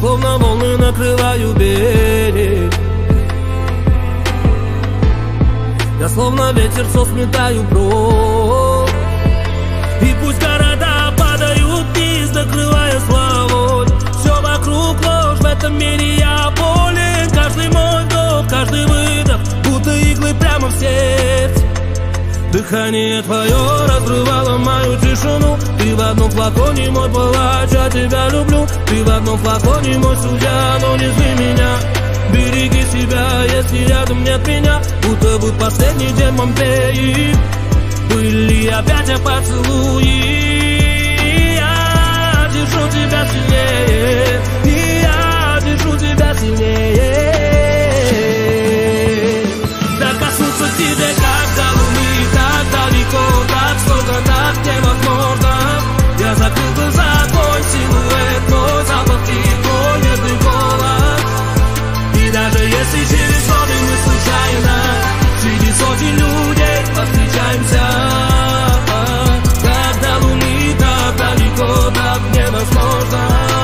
словно волны накрываю берег. Я словно ветер все сметаю прочь. И пусть города падают вниз, накрывая славой. Все вокруг ложь, в этом мире я болен. Каждый мой вдох, каждый выдох, будто иглы прямо в сердце. Дыхание твое разрывало мою тишину. Ты в одном флаконе мой палач, я тебя люблю. Ты в одном флаконе мой судья, но не зли меня. Береги себя, если рядом нет меня. Будто бы последний день Помпеи были опять поцелуи. Я держу тебя сильнее, и я держу тебя сильнее. Докоснуться к тебе, как до луны, так далеко, так сложно, так невозможно. Я закрыл глаза, твой силуэт, твой запах и твой нежный голос. И даже если через годы мы случайно среди сотен людей повстречаемся, как до луны, так далеко, так невозможно.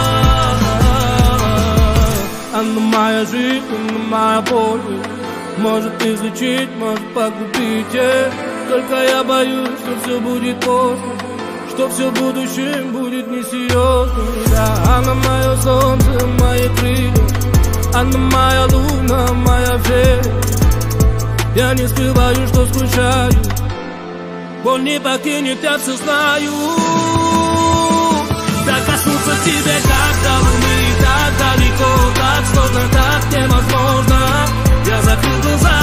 Она моя жизнь, она моя боль. Может излечить, может погубить. Только я боюсь, что все будет поздно, что все в будущем будет несерьезно. Да, она мое солнце, мои крылья, она моя луна, моя вера. Я не скрываю, что скучаю, боль не покинет, я все знаю. Докоснуться к тебе, как до луны, так далеко, так сложно, так невозможно. Я закрыл глаза,